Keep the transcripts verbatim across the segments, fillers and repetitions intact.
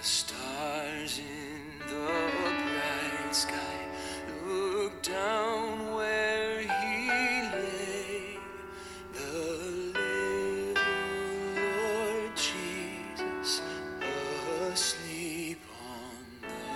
stars in the bright sky look down where he lay, the little Lord Jesus asleep on the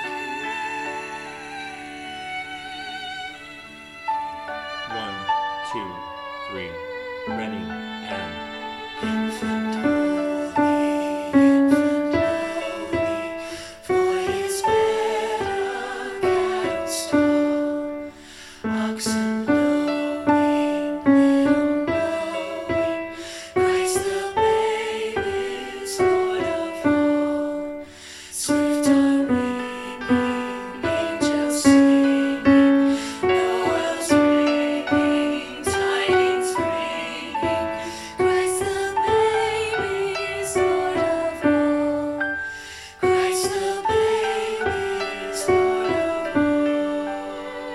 hill. One, two, three, ready, and Infant holy, infant holy, for his bed a cattle stall. Oxen lowing, little knowing, Christ the babe is Lord of all. Swift are winging, angels singing, Noel's ringing, tidings bringing. Christ the babe is Lord of all. Christ the babe is Lord of all.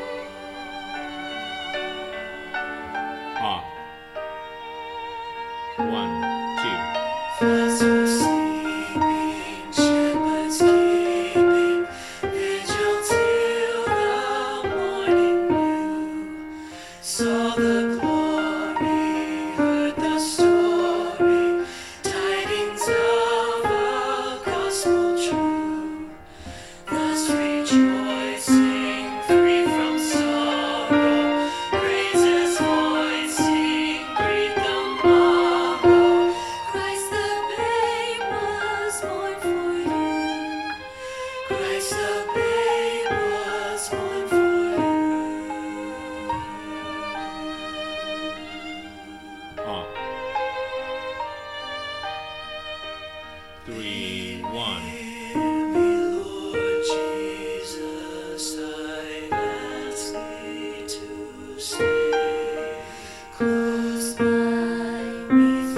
off. One, two. Floods were sleeping, shepherds keeping vigil till the morning new. Saw the glory, heard the story, tidings of a gospel true. Thus rejoicing, free from sorrow, praises voicing, greet the morrow. Christ the babe was born for you. Christ the babe was born for you. Off. Three, one. Hear me, Lord Jesus, I ask thee to stay close by me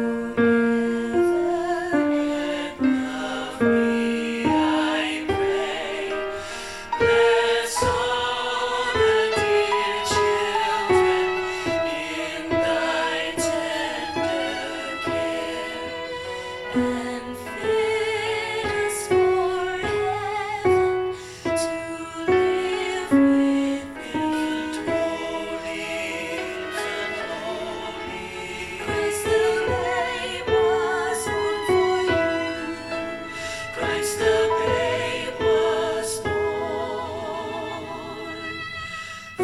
forever and love me, I pray. Bless all the dear children in thy tender care, and fit us for heaven to live with thee. Infant holy, infant holy, Christ the babe was born for you. Christ the babe was born for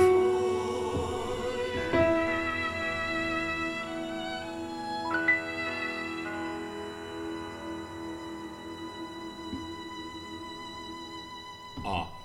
you. Off.